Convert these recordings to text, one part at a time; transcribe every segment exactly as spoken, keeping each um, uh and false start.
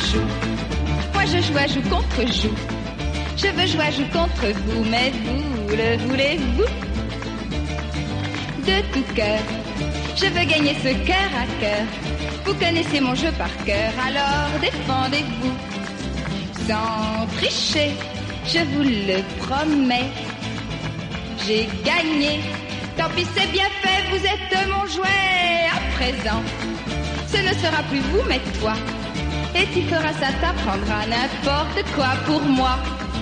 joue. Moi je joue à joue contre joue. Je veux jouer à joue contre vous, mais vous le voulez-vous? De tout cœur, je veux gagner ce cœur à cœur. Vous connaissez mon jeu par cœur, alors défendez-vous. Sans tricher, je vous le promets. J'ai gagné, tant pis c'est bien fait, vous êtes mon jouet. À présent, ce ne sera plus vous mais toi. Et tu feras ça, t'apprendras n'importe quoi pour moi.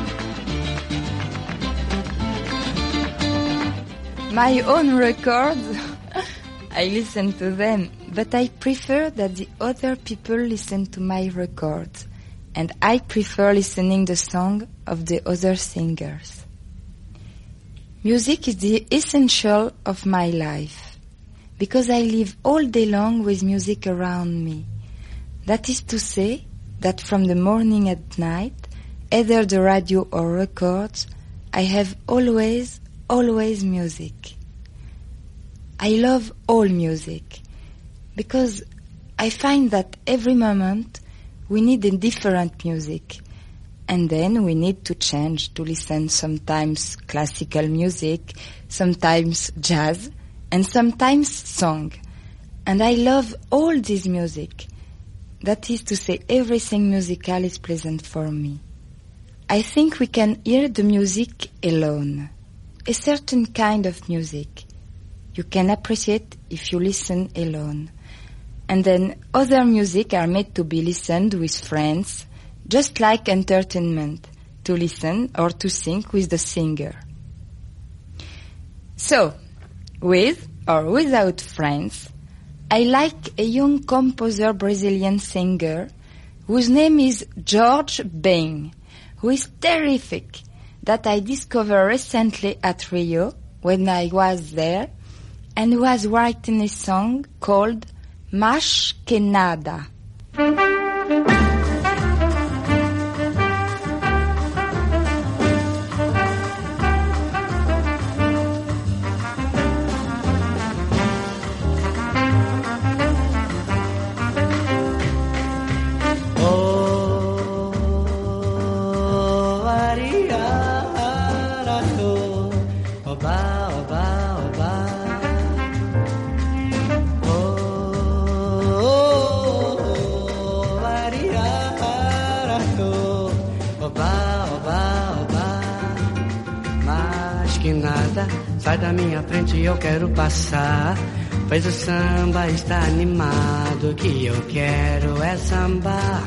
My own records, I listen to them, but I prefer that the other people listen to my records. And I prefer listening the song of the other singers. Music is the essential of my life, because I live all day long with music around me. That is to say, that from the morning at night, either the radio or records, I have always, always music. I love all music, because I find that every moment we need a different music. And then we need to change to listen sometimes classical music, sometimes jazz, and sometimes song. And I love all this music. That is to say, everything musical is pleasant for me. I think we can hear the music alone. A certain kind of music you can appreciate if you listen alone. And then other music are made to be listened with friends, just like entertainment, to listen or to sing with the singer. So, with or without friends, I like a young composer Brazilian singer whose name is Jorge Ben, who is terrific, that I discovered recently at Rio when I was there, and who has written a song called Mais que Nada. Sai da minha frente, eu quero passar, pois o samba está animado, o que eu quero é sambar.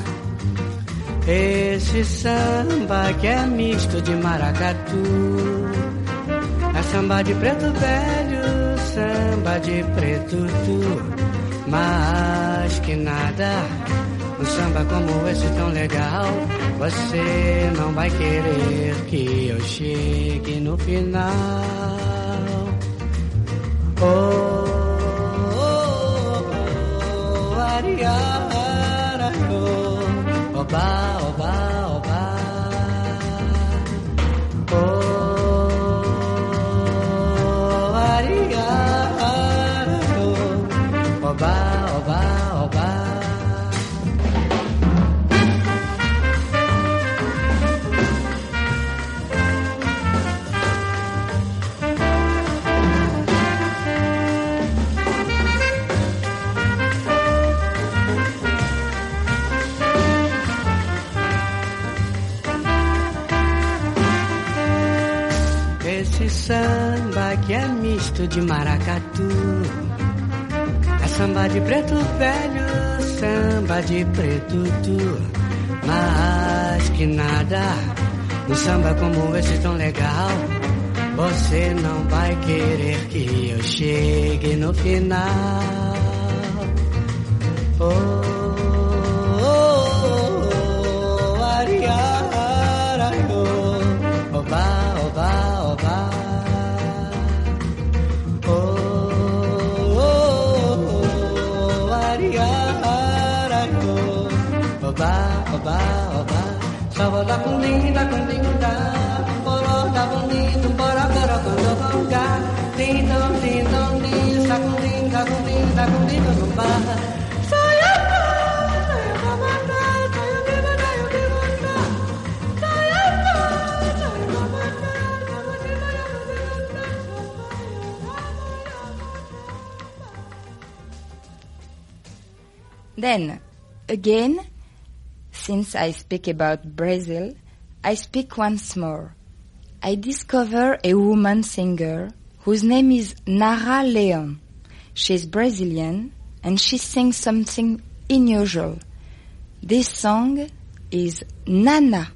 Esse samba que é misto de maracatu, é samba de preto velho, samba de preto tu. Mas que nada, um samba como esse tão legal, você não vai querer que eu chegue no final. Oh, oh, oh, oh, ariara, oh, oba, oba, oba. Oh, ariara, oh, oba, oba, oba. Esse samba que é misto de maracatu, é samba de preto velho, samba de preto tu. Mas que nada, um samba como esse tão legal, você não vai querer que eu chegue no final. Oh, oh, oh, oh, ariara, oh, oba, oba, oba. Oh, oh, oh, ariara, oh, oba, oba, oba. Só da cundim, da cundim, da poró, da bonito, bora, bora, quando vonga. Din, dom, din, dom, din, da cundim, da cundim, da cundim, da cundim. Then, again, since I speak about Brazil, I speak once more. I discover a woman singer whose name is Nara Leon. She's Brazilian and she sings something unusual. This song is Nana.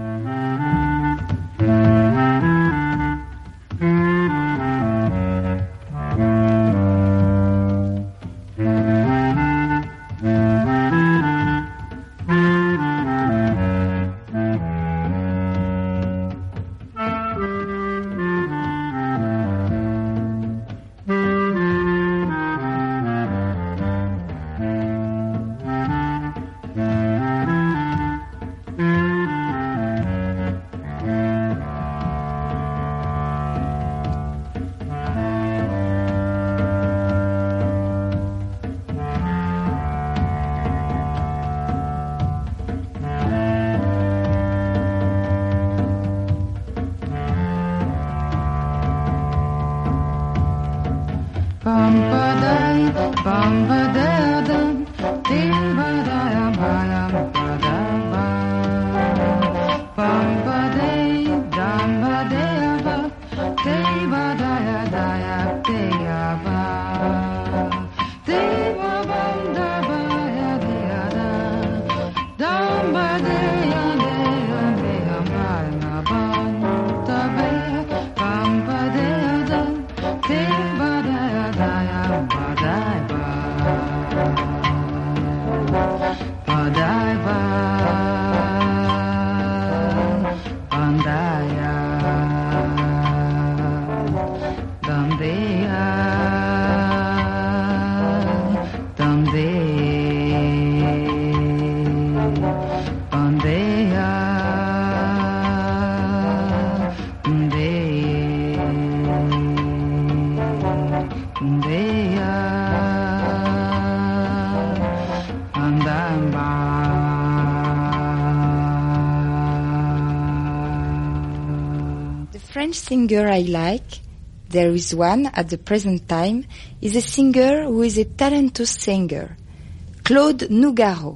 Singer I like, there is one at the present time, is a singer who is a talented singer, Claude Nougaro.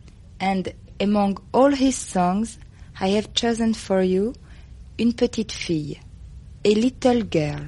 And among all his songs, I have chosen for you Une petite fille, a little girl.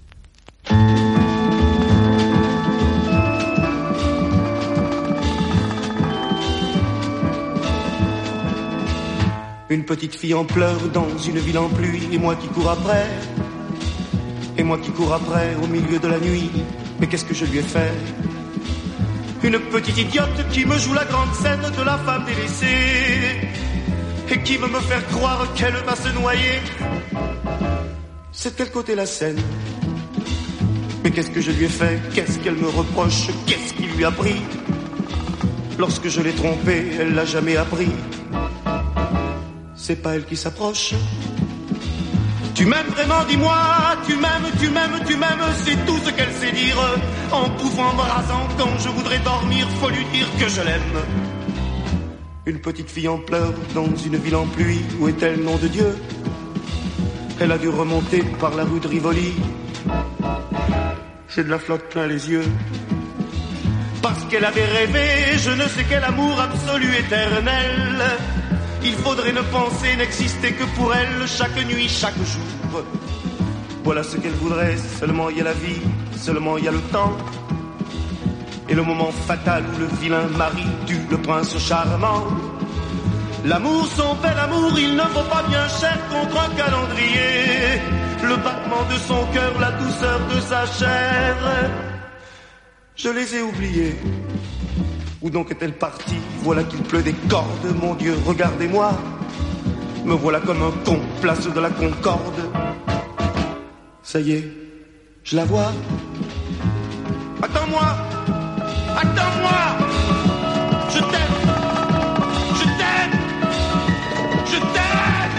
Une petite fille en pleurs dans une ville en pluie, et moi qui cours après, et moi qui cours après au milieu de la nuit. Mais qu'est-ce que je lui ai fait? Une petite idiote qui me joue la grande scène de la femme délaissée, et qui veut me faire croire qu'elle va se noyer. C'est de quel côté la scène? Mais qu'est-ce que je lui ai fait? Qu'est-ce qu'elle me reproche? Qu'est-ce qui lui a pris? Lorsque je l'ai trompée, elle l'a jamais appris. C'est pas elle qui s'approche. Tu m'aimes vraiment, dis-moi. Tu m'aimes, tu m'aimes, tu m'aimes. C'est tout ce qu'elle sait dire. En bouffant, embrassant, quand je voudrais dormir, faut lui dire que je l'aime. Une petite fille en pleurs dans une ville en pluie. Où est-elle, nom de Dieu? Elle a dû remonter par la rue de Rivoli. J'ai de la flotte plein les yeux. Parce qu'elle avait rêvé, je ne sais quel amour absolu éternel. Il faudrait ne penser, n'exister que pour elle, chaque nuit, chaque jour. Voilà ce qu'elle voudrait, seulement il y a la vie, seulement il y a le temps. Et le moment fatal où le vilain mari tue le prince charmant. L'amour, son bel amour, il ne vaut pas bien cher contre un calendrier. Le battement de son cœur, la douceur de sa chair. Je les ai oubliés. Où donc est-elle partie? Voilà qu'il pleut des cordes, mon Dieu, regardez-moi. Me voilà comme un con, place de la Concorde. Ça y est, je la vois. Attends-moi, attends-moi. Je t'aime, je t'aime, je t'aime.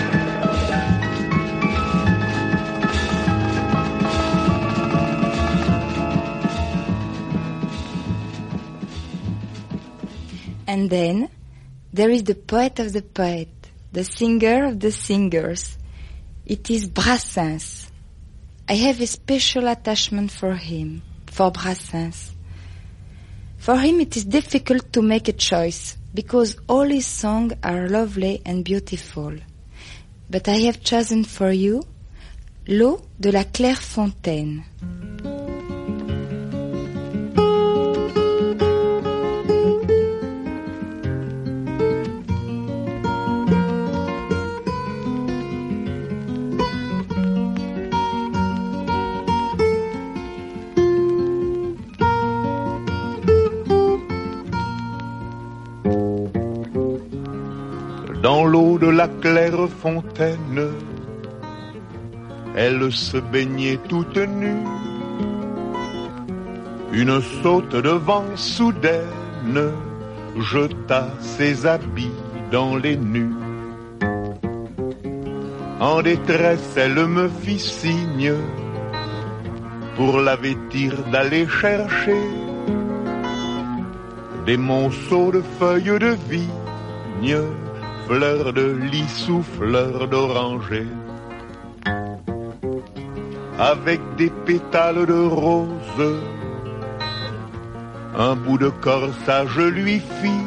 And then there is the poet of the poet, the singer of the singers. It is Brassens. I have a special attachment for him, for Brassens. For him it is difficult to make a choice, because all his songs are lovely and beautiful. But I have chosen for you L'eau de la Clairefontaine. Dans l'eau de la Clairefontaine, elle se baignait toute nue. Une saute de vent soudaine jeta ses habits dans les nues. En détresse, elle me fit signe pour la vêtir d'aller chercher des monceaux de feuilles de vigne, fleurs de lys ou fleurs d'oranger, avec des pétales de rose, un bout de corsage lui fit.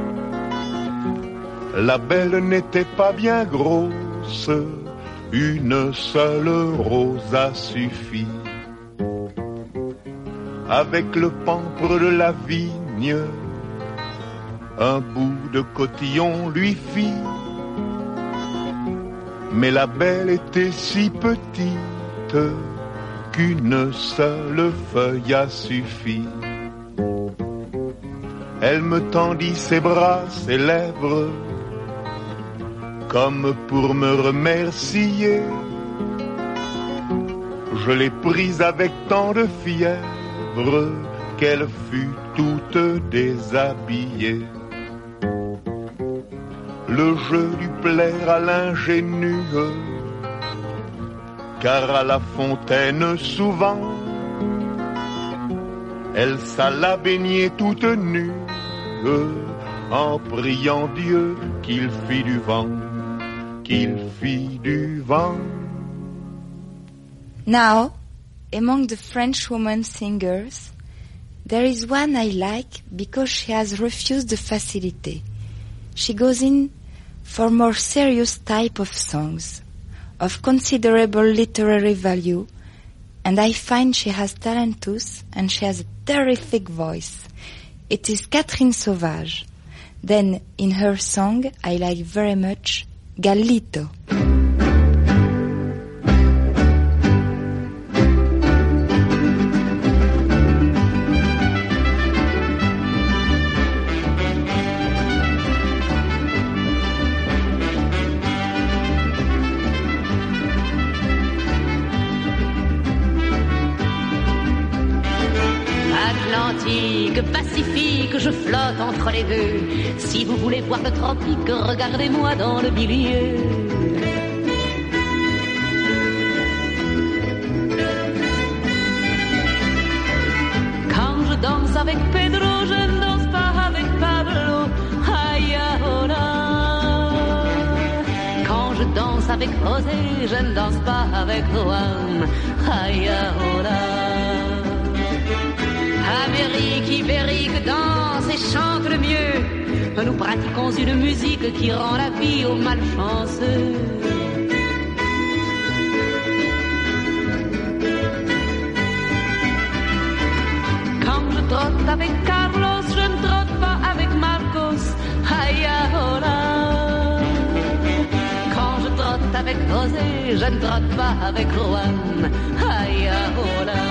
La belle n'était pas bien grosse, une seule rose a suffi. Avec le pampre de la vigne, un bout de cotillon lui fit. Mais la belle était si petite qu'une seule feuille a suffi. Elle me tendit ses bras, ses lèvres, comme pour me remercier. Je l'ai prise avec tant de fièvre qu'elle fut toute déshabillée. Le jeu dut plaire à l'ingénue, car à la fontaine souvent, elle s'alla baigner toute nue, en priant Dieu qu'il fit du vent, qu'il fit du vent. Now, among the French women singers, there is one I like because she has refused the facility. She goes in for more serious type of songs, of considerable literary value, and I find she has talentus and she has a terrific voice. It is Catherine Sauvage. Then in her song I like very much Gallito. Pacifique, je flotte entre les deux. Si vous voulez voir le tropique, regardez-moi dans le milieu. Quand je danse avec Pedro, je ne danse pas avec Pablo. Ay, ahora. Quand je danse avec José, je ne danse pas avec Juan. Ay, ahora. Amérique, Ibérique, danse et chante le mieux. Nous pratiquons une musique qui rend la vie aux malchanceux. Quand je trotte avec Carlos, je ne trotte pas avec Marcos. Ay, ahora. Quand je trotte avec José, je ne trotte pas avec Juan. Ay, ahora.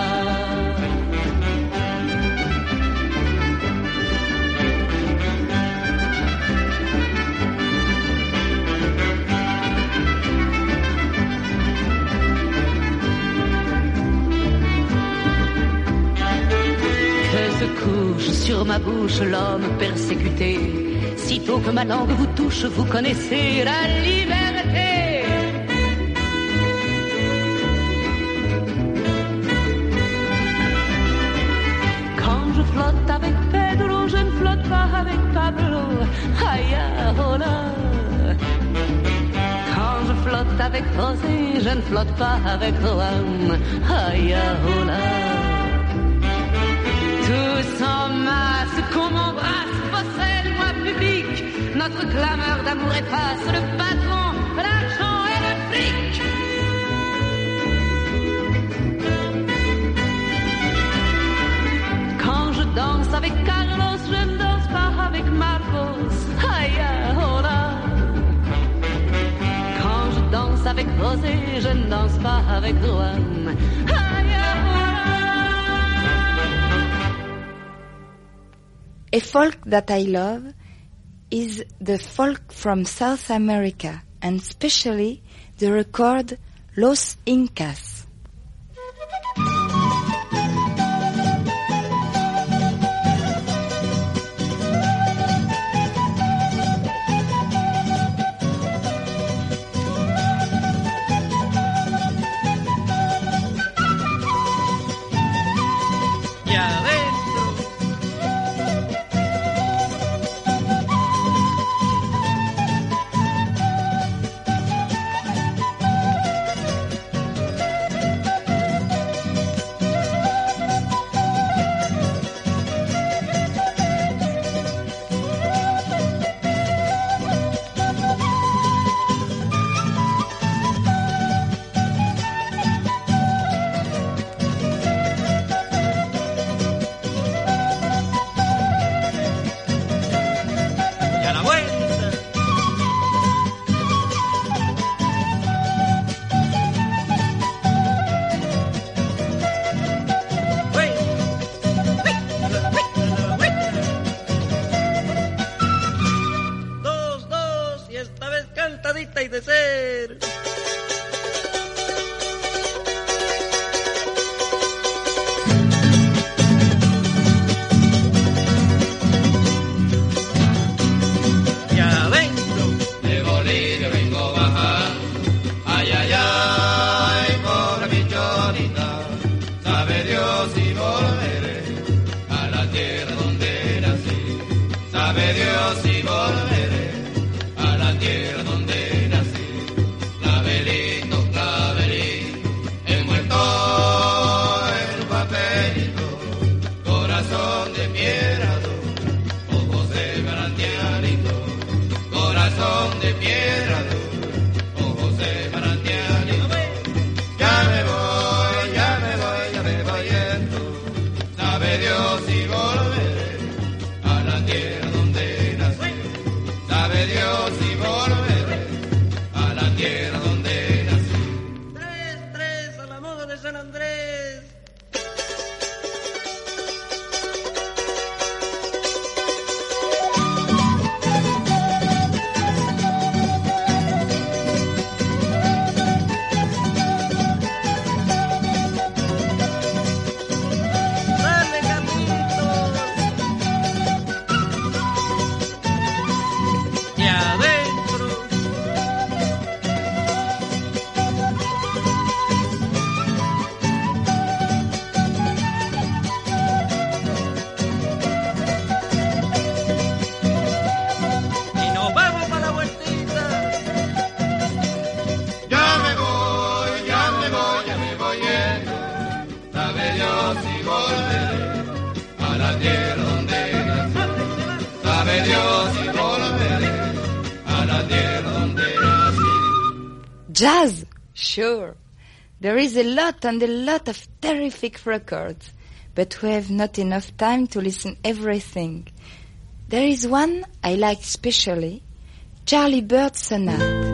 Couche sur ma bouche l'homme persécuté. Sitôt que ma langue vous touche, vous connaissez la liberté. Quand je flotte avec Pedro, je ne flotte pas avec Pablo. Ay, hola. Quand je flotte avec José, je ne flotte pas avec Juan. Ay, hola. Tout veut sans masse qu'on m'embrasse, possède-moi public. Notre clameur d'amour efface le patron, l'argent et le fric. Quand je danse avec Carlos, je ne danse pas avec Marcos. Aïe, oh là. Quand je danse avec Rosé, je ne danse pas avec Juan. Aïe, oh là. A folk that I love is the folk from South America, and especially the record Los Incas. Jazz? Sure. There is a lot and a lot of terrific records, but we have not enough time to listen everything. There is one I like especially, Charlie Byrd Sonata.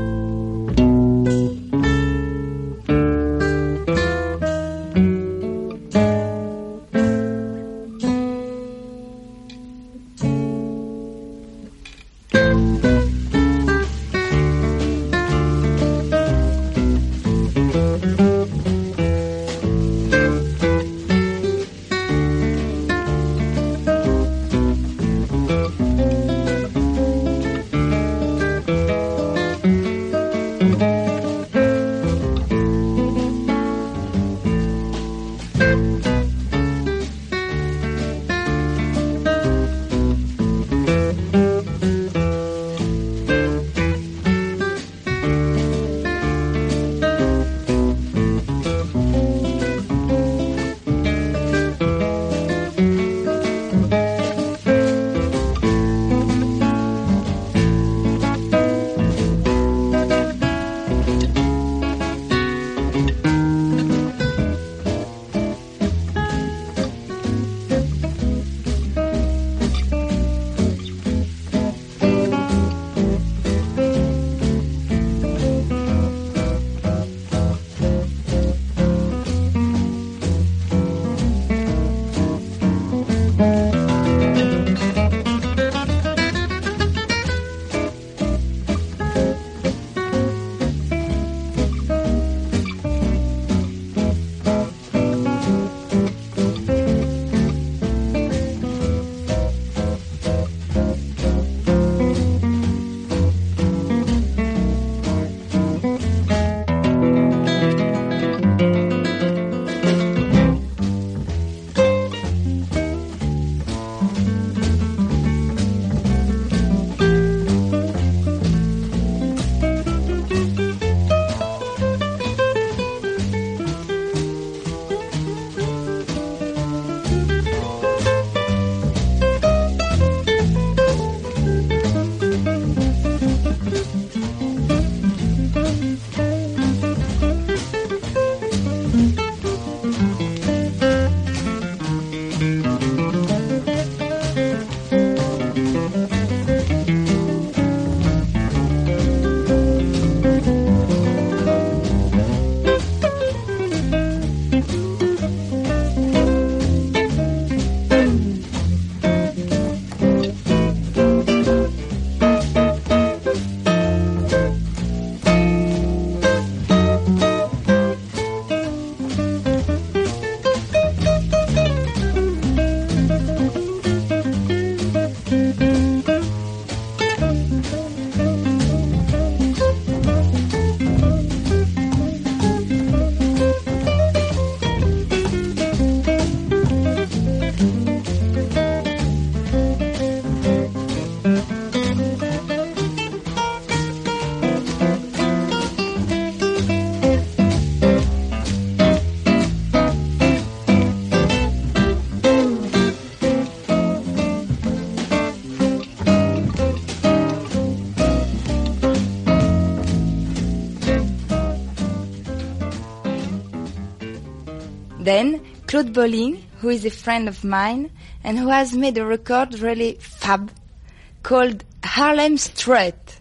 Then Claude Bolling, who is a friend of mine and who has made a record really fab called Harlem Strut.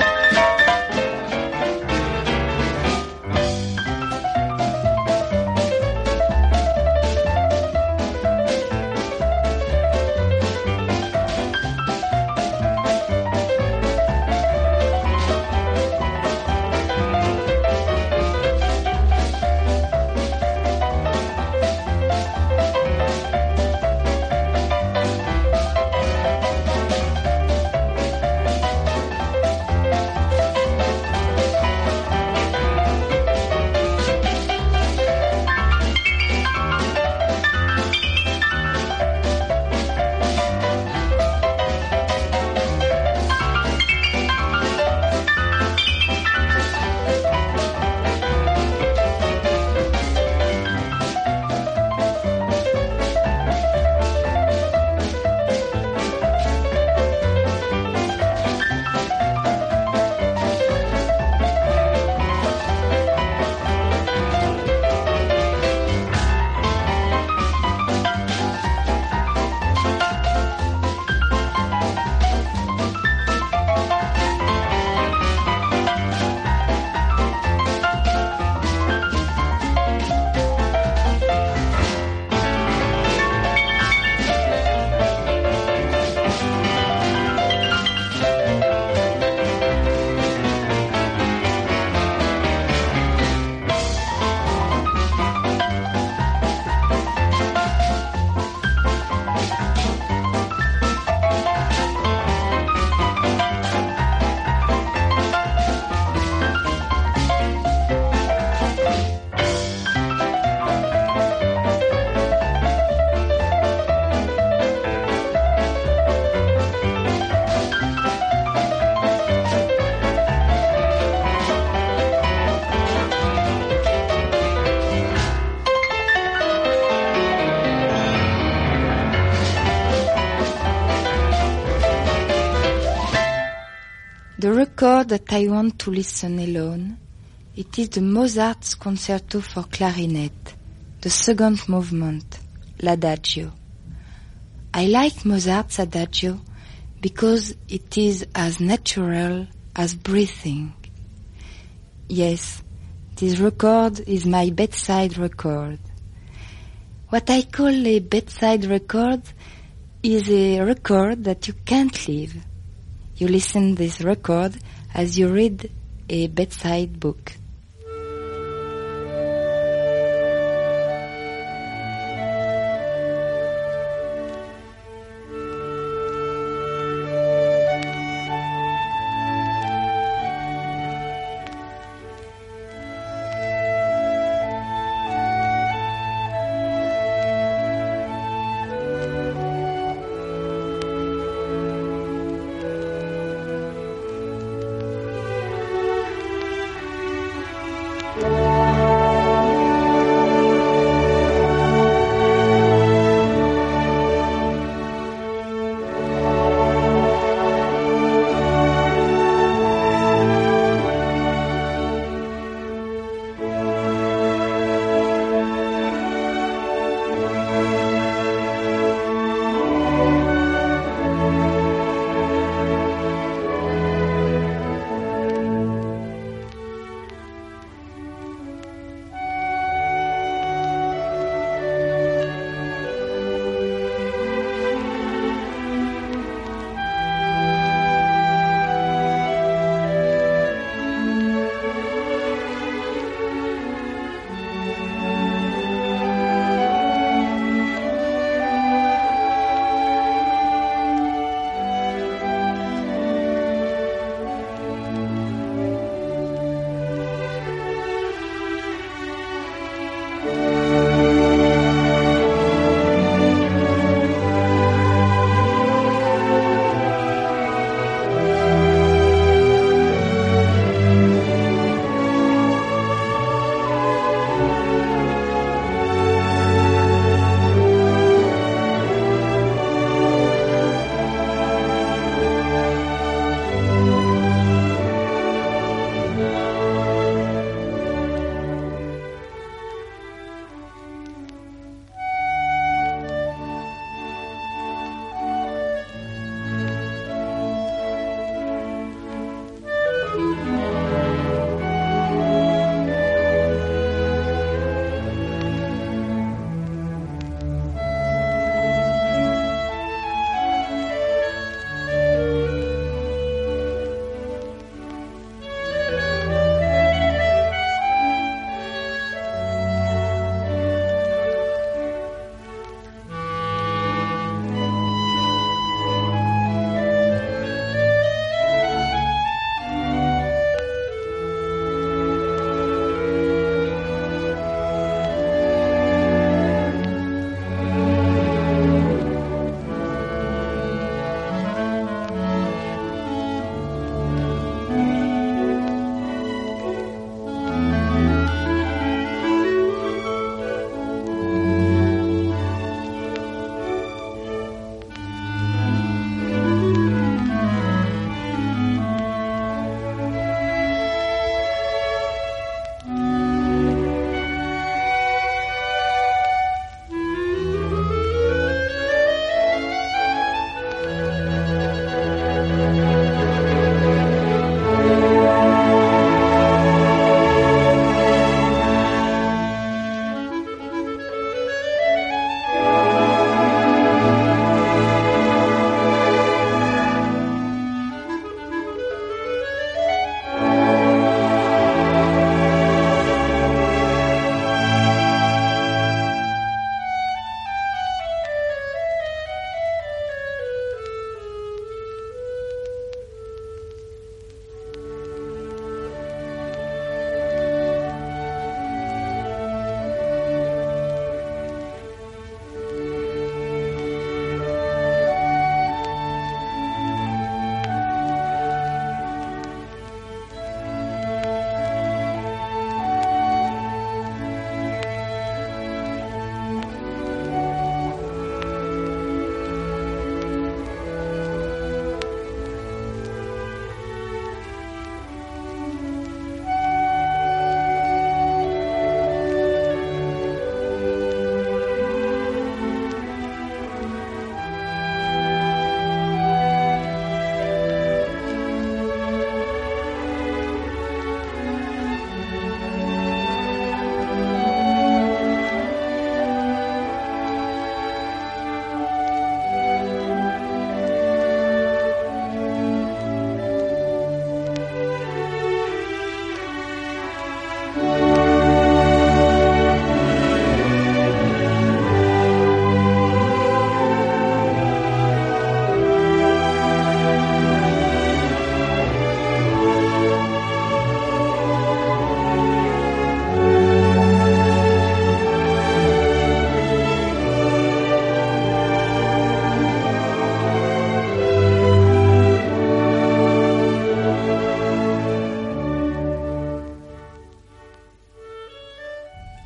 The record that I want to listen alone, it is the Mozart's Concerto for Clarinet, the second movement, l'Adagio. I like Mozart's Adagio because it is as natural as breathing. Yes, this record is my bedside record. What I call a bedside record is a record that you can't leave. You listen this record as you read a bedside book.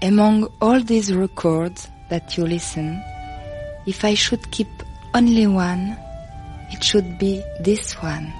among all these records that you listen, if I should keep only one, it should be this one.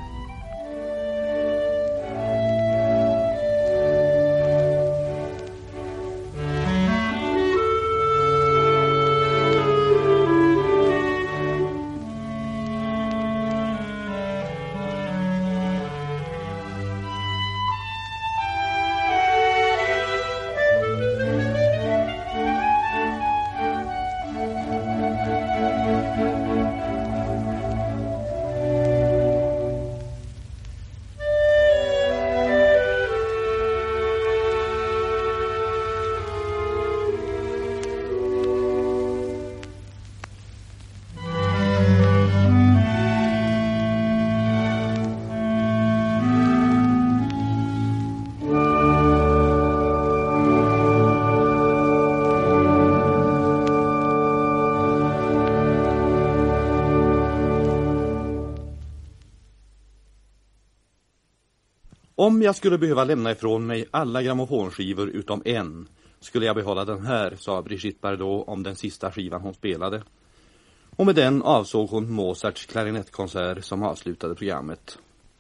Om jag skulle behöva lämna ifrån mig alla grammofonskivor utom en, skulle jag behålla den här, sa Brigitte Bardot om den sista skivan hon spelade. Och med den avsåg hon Mozarts klarinettkonsert som avslutade programmet.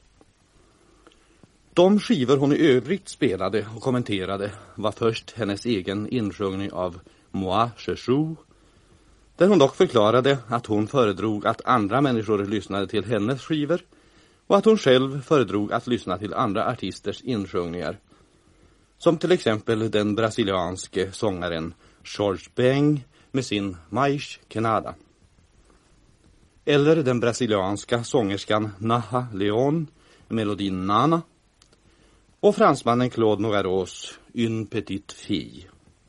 De skivor hon i övrigt spelade och kommenterade var först hennes egen insjungning av Moi je joue, där hon dock förklarade att hon föredrog att andra människor lyssnade till hennes skivor och att hon själv föredrog att lyssna till andra artisters insjungningar, som till exempel den brasilianske sångaren George Ben med sin Mais que Nada, eller den brasilianska sångerskan Naha Leon med melodin Nana, och fransmannen Claude Nogaros Une petite fille.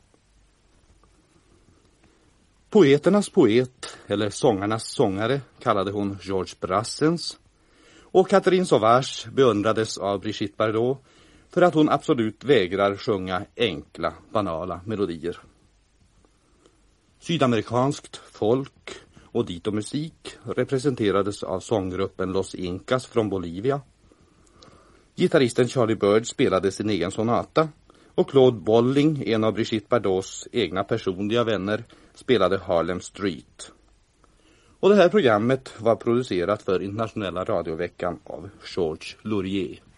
Poeternas poet, eller sångarnas sångare, kallade hon Georges Brassens, och Catherine Sauvage beundrades av Brigitte Bardot för att hon absolut vägrar sjunga enkla, banala melodier. Sydamerikanskt folk och dito-musik representerades av sånggruppen Los Incas från Bolivia. Gitarristen Charlie Bird spelade sin egen sonata, och Claude Bolling, en av Brigitte Bardots egna personliga vänner, spelade Harlem Street. Och det här programmet var producerat för internationella radioveckan av Georges Laurier.